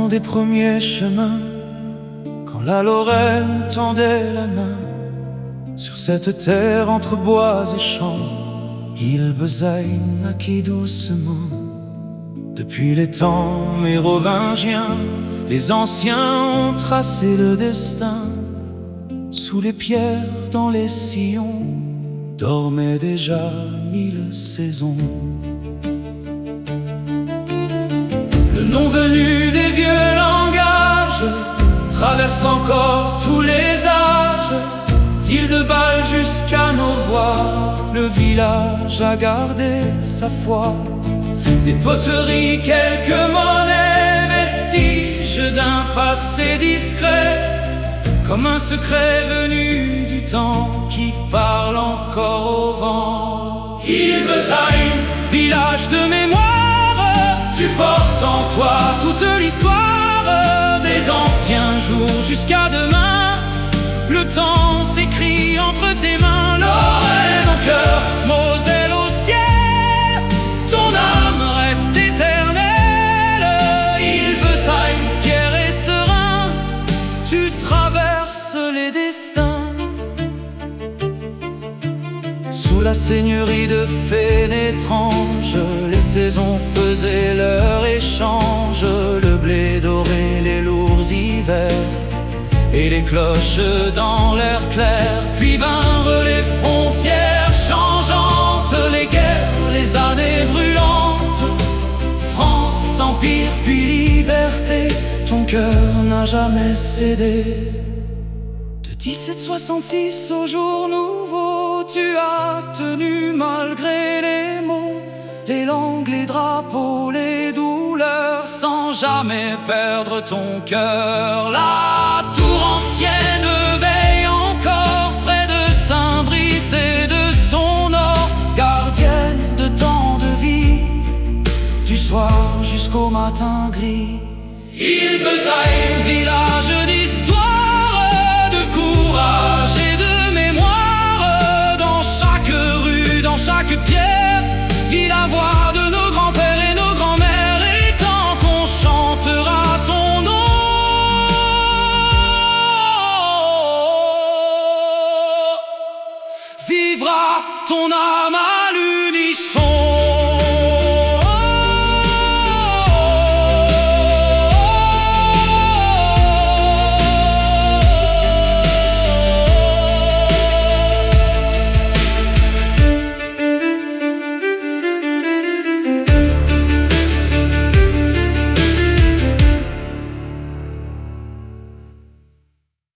temps des premiers chemins, quand la Lorraine tendait la main, sur cette terre entre bois et champs, il besaille naquit doucement. Depuis les temps mérovingiens, les anciens ont tracé le destin. Sous les pierres, dans les sillons, dormaient déjà 1000 saisons. Le nom venu des vieux langages traverse encore tous les âges. D'Île de Bâle jusqu'à nos voix, le village a gardé sa foi. Des poteries, quelques monnaies, vestiges d'un passé discret, comme un secret venu du temps qui parle encore au vent. Hilbesheim, village de mémoire, tu portes en toi toute l'histoire des anciens jours jusqu'à demain. Le temps s'écrit entre tes mains. Lorraine au cœur, Moselle au ciel, ton âme reste éternelle. Hilbesheim, fier et serein, tu traverses les destins. Sous la seigneurie de Fénétrange, les saisons faisaient leur échange. Le blé doré, les lourds hivers, et les cloches dans l'air clair. Puis vinrent les frontières changeantes, les guerres, les années brûlantes. France, empire, puis liberté, ton cœur n'a jamais cédé. De 1766 au jour nouveau, tu as tenu malgré les mots, les langues, les drapeaux, les douleurs, sans jamais perdre ton cœur. La tour ancienne veille encore près de Saint-Brice et de son or, gardienne de tant de vie, du soir jusqu'au matin gris. Hilbesheim, village d'histoire, de courage et de mémoire. Dans chaque rue, dans chaque pierre, vit la voix de nos grands-pères et nos grands-mères. Et tant qu'on chantera ton nom, vivra ton âme à l'unisson.